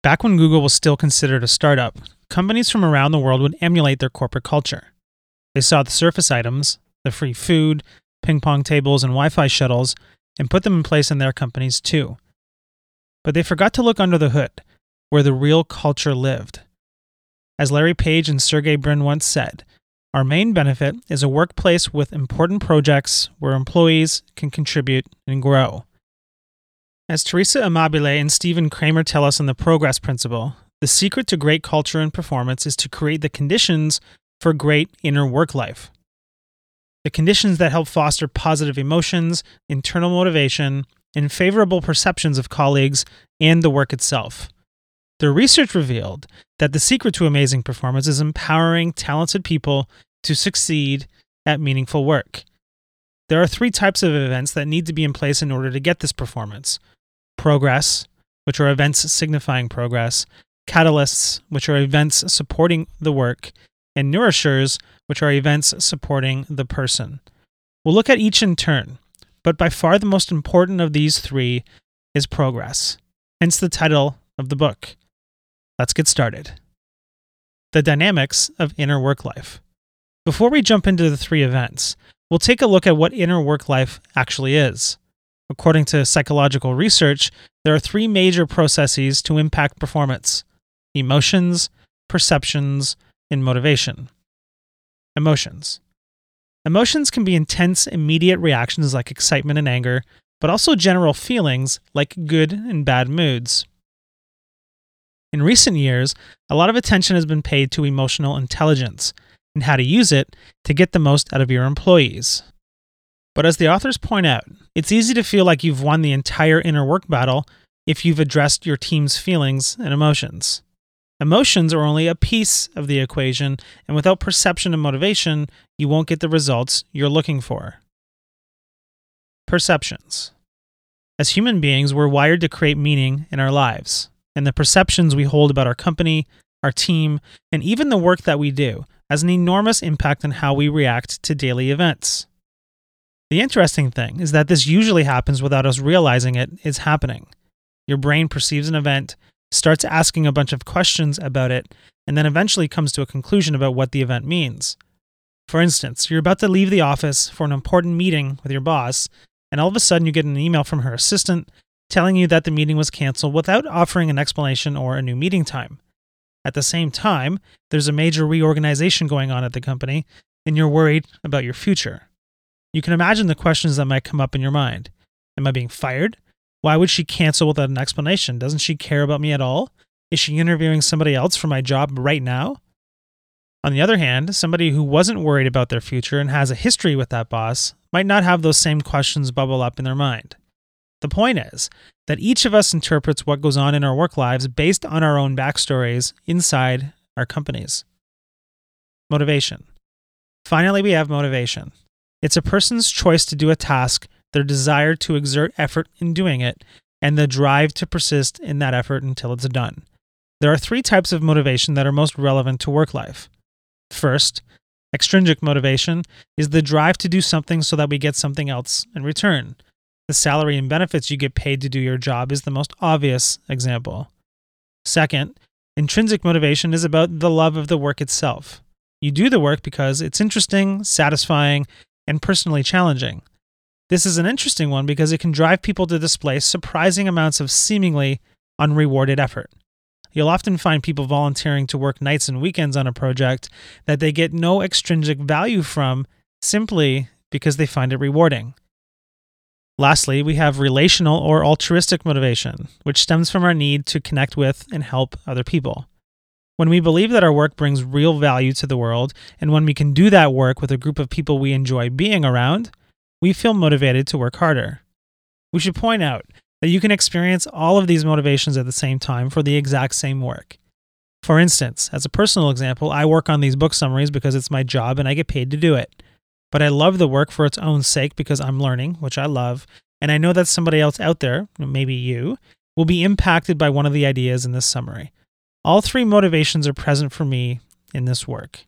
Back when Google was still considered a startup, companies from around the world would emulate their corporate culture. They saw the surface items, the free food, ping pong tables, and Wi-Fi shuttles, and put them in place in their companies too. But they forgot to look under the hood, where the real culture lived. As Larry Page and Sergey Brin once said, our main benefit is a workplace with important projects where employees can contribute and grow. As Teresa Amabile and Stephen Kramer tell us in the Progress Principle, the secret to great culture and performance is to create the conditions for great inner work life. The conditions that help foster positive emotions, internal motivation, and favorable perceptions of colleagues and the work itself. The research revealed that the secret to amazing performance is empowering talented people to succeed at meaningful work. There are 3 types of events that need to be in place in order to get this performance. Progress, which are events signifying progress, catalysts, which are events supporting the work, and nourishers, which are events supporting the person. We'll look at each in turn, but by far the most important of these 3 is progress, hence the title of the book. Let's get started. The dynamics of inner work life. Before we jump into the 3 events, we'll take a look at what inner work life actually is. According to psychological research, there are 3 major processes to impact performance: emotions, perceptions, and motivation. Emotions. Emotions can be intense, immediate reactions like excitement and anger, but also general feelings like good and bad moods. In recent years, a lot of attention has been paid to emotional intelligence and how to use it to get the most out of your employees. But as the authors point out, it's easy to feel like you've won the entire inner work battle if you've addressed your team's feelings and emotions. Emotions are only a piece of the equation, and without perception and motivation, you won't get the results you're looking for. Perceptions. As human beings, we're wired to create meaning in our lives, and the perceptions we hold about our company, our team, and even the work that we do has an enormous impact on how we react to daily events. The interesting thing is that this usually happens without us realizing it is happening. Your brain perceives an event, starts asking a bunch of questions about it, and then eventually comes to a conclusion about what the event means. For instance, you're about to leave the office for an important meeting with your boss, and all of a sudden you get an email from her assistant telling you that the meeting was canceled without offering an explanation or a new meeting time. At the same time, there's a major reorganization going on at the company, and you're worried about your future. You can imagine the questions that might come up in your mind. Am I being fired? Why would she cancel without an explanation? Doesn't she care about me at all? Is she interviewing somebody else for my job right now? On the other hand, somebody who wasn't worried about their future and has a history with that boss might not have those same questions bubble up in their mind. The point is that each of us interprets what goes on in our work lives based on our own backstories inside our companies. Motivation. Finally, we have motivation. It's a person's choice to do a task, their desire to exert effort in doing it, and the drive to persist in that effort until it's done. There are 3 types of motivation that are most relevant to work life. First, extrinsic motivation is the drive to do something so that we get something else in return. The salary and benefits you get paid to do your job is the most obvious example. Second, intrinsic motivation is about the love of the work itself. You do the work because it's interesting, satisfying, and personally challenging. This is an interesting one because it can drive people to display surprising amounts of seemingly unrewarded effort. You'll often find people volunteering to work nights and weekends on a project that they get no extrinsic value from simply because they find it rewarding. Lastly, we have relational or altruistic motivation, which stems from our need to connect with and help other people. When we believe that our work brings real value to the world, and when we can do that work with a group of people we enjoy being around, we feel motivated to work harder. We should point out that you can experience all of these motivations at the same time for the exact same work. For instance, as a personal example, I work on these book summaries because it's my job and I get paid to do it. But I love the work for its own sake because I'm learning, which I love, and I know that somebody else out there, maybe you, will be impacted by one of the ideas in this summary. All 3 motivations are present for me in this work.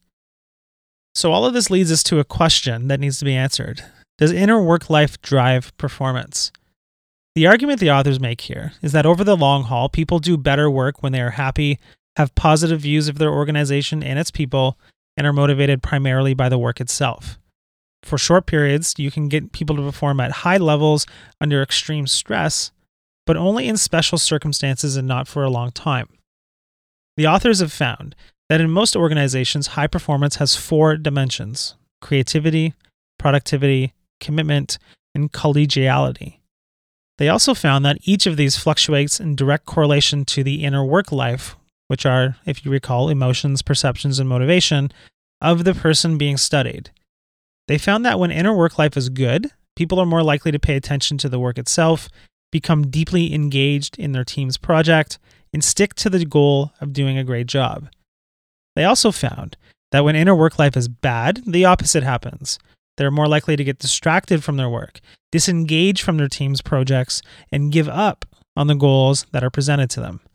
So all of this leads us to a question that needs to be answered. Does inner work life drive performance? The argument the authors make here is that over the long haul, people do better work when they are happy, have positive views of their organization and its people, and are motivated primarily by the work itself. For short periods, you can get people to perform at high levels under extreme stress, but only in special circumstances and not for a long time. The authors have found that in most organizations, high performance has 4 dimensions: creativity, productivity, commitment, and collegiality. They also found that each of these fluctuates in direct correlation to the inner work life, which are, if you recall, emotions, perceptions, and motivation of the person being studied. They found that when inner work life is good, people are more likely to pay attention to the work itself, become deeply engaged in their team's project, and stick to the goal of doing a great job. They also found that when inner work life is bad, the opposite happens. They're more likely to get distracted from their work, disengage from their team's projects, and give up on the goals that are presented to them.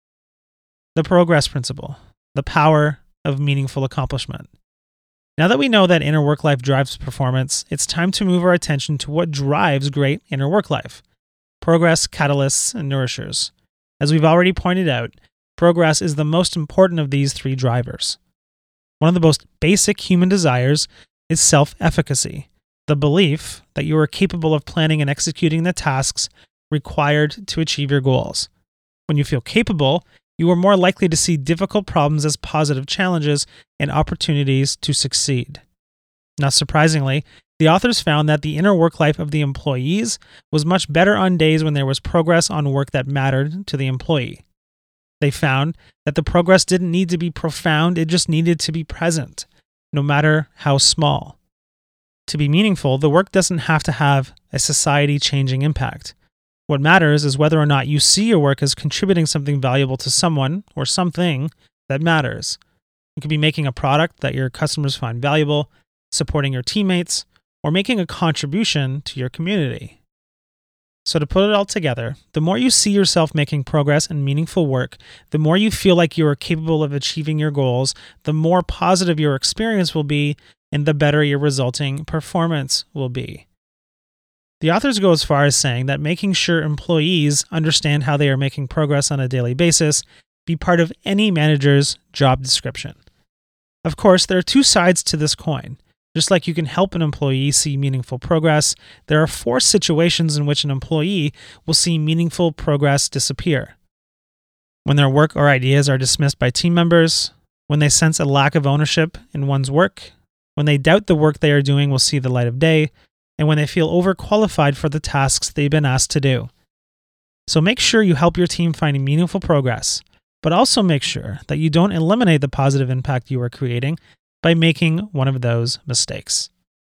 The progress principle, the power of meaningful accomplishment. Now that we know that inner work life drives performance, it's time to move our attention to what drives great inner work life: progress, catalysts, and nourishers. As we've already pointed out, progress is the most important of these 3 drivers. One of the most basic human desires is self-efficacy, the belief that you are capable of planning and executing the tasks required to achieve your goals. When you feel capable, you are more likely to see difficult problems as positive challenges and opportunities to succeed. Not surprisingly, the authors found that the inner work life of the employees was much better on days when there was progress on work that mattered to the employee. They found that the progress didn't need to be profound, it just needed to be present, no matter how small. To be meaningful, the work doesn't have to have a society-changing impact. What matters is whether or not you see your work as contributing something valuable to someone or something that matters. You could be making a product that your customers find valuable, supporting your teammates, or making a contribution to your community. So to put it all together, the more you see yourself making progress and meaningful work, the more you feel like you are capable of achieving your goals, the more positive your experience will be, and the better your resulting performance will be. The authors go as far as saying that making sure employees understand how they are making progress on a daily basis be part of any manager's job description. Of course, there are 2 sides to this coin. Just like you can help an employee see meaningful progress, there are 4 situations in which an employee will see meaningful progress disappear. When their work or ideas are dismissed by team members, when they sense a lack of ownership in one's work, when they doubt the work they are doing will see the light of day, and when they feel overqualified for the tasks they've been asked to do. So make sure you help your team find meaningful progress, but also make sure that you don't eliminate the positive impact you are creating by making one of those mistakes.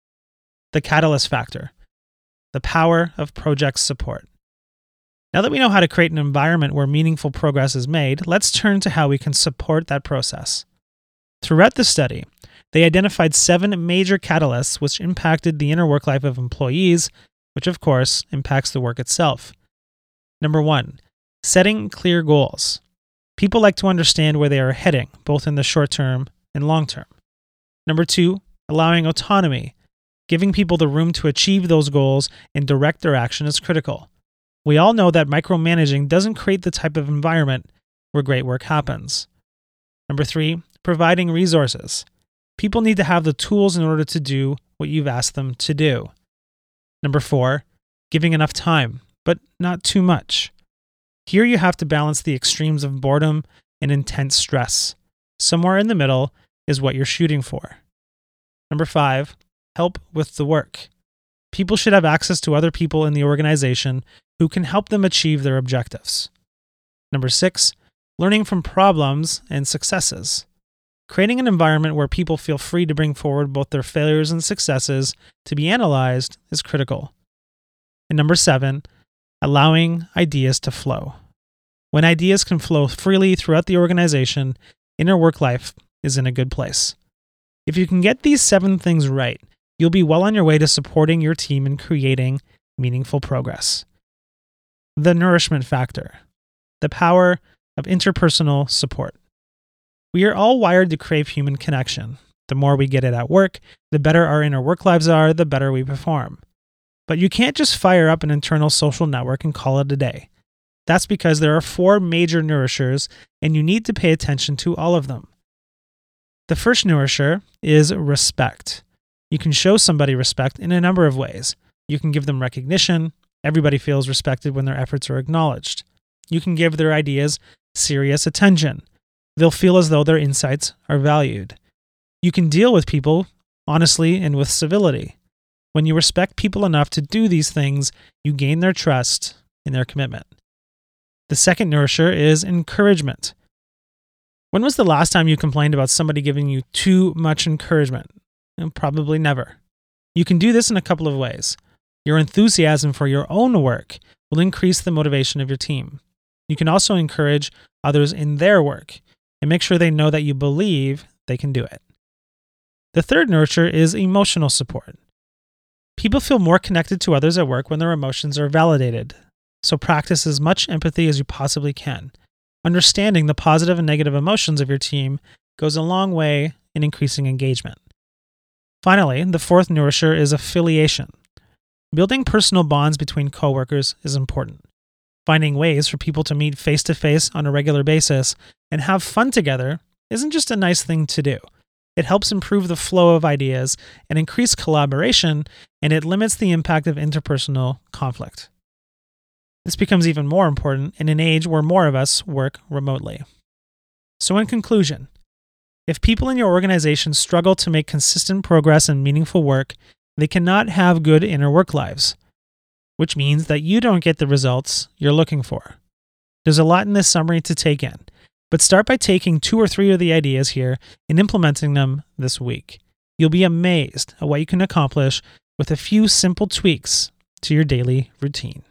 The catalyst factor, the power of project support. Now that we know how to create an environment where meaningful progress is made, let's turn to how we can support that process. Throughout the study, they identified 7 major catalysts which impacted the inner work life of employees, which of course impacts the work itself. Number 1, setting clear goals. People like to understand where they are heading, both in the short term and long term. Number 2, allowing autonomy. Giving people the room to achieve those goals and direct their action is critical. We all know that micromanaging doesn't create the type of environment where great work happens. Number 3, providing resources. People need to have the tools in order to do what you've asked them to do. Number 4, giving enough time, but not too much. Here you have to balance the extremes of boredom and intense stress. Somewhere in the middle is what you're shooting for. Number 5, help with the work. People should have access to other people in the organization who can help them achieve their objectives. Number 6, learning from problems and successes. Creating an environment where people feel free to bring forward both their failures and successes to be analyzed is critical. And number 7, allowing ideas to flow. When ideas can flow freely throughout the organization, inner work life is in a good place. If you can get these 7 things right, you'll be well on your way to supporting your team in creating meaningful progress. The nourishment factor, the power of interpersonal support. We are all wired to crave human connection. The more we get it at work, the better our inner work lives are, the better we perform. But you can't just fire up an internal social network and call it a day. That's because there are 4 major nourishers, and you need to pay attention to all of them. The first nourisher is respect. You can show somebody respect in a number of ways. You can give them recognition. Everybody feels respected when their efforts are acknowledged. You can give their ideas serious attention. They'll feel as though their insights are valued. You can deal with people honestly and with civility. When you respect people enough to do these things, you gain their trust and their commitment. The second nourisher is encouragement. When was the last time you complained about somebody giving you too much encouragement? Probably never. You can do this in a couple of ways. Your enthusiasm for your own work will increase the motivation of your team. You can also encourage others in their work and make sure they know that you believe they can do it. The third nourisher is emotional support. People feel more connected to others at work when their emotions are validated. So practice as much empathy as you possibly can. Understanding the positive and negative emotions of your team goes a long way in increasing engagement. Finally, the fourth nourisher is affiliation. Building personal bonds between coworkers is important. Finding ways for people to meet face-to-face on a regular basis and have fun together isn't just a nice thing to do. It helps improve the flow of ideas and increase collaboration, and it limits the impact of interpersonal conflict. This becomes even more important in an age where more of us work remotely. So in conclusion, if people in your organization struggle to make consistent progress and meaningful work, they cannot have good inner work lives, which means that you don't get the results you're looking for. There's a lot in this summary to take in, but start by taking 2 or 3 of the ideas here and implementing them this week. You'll be amazed at what you can accomplish with a few simple tweaks to your daily routine.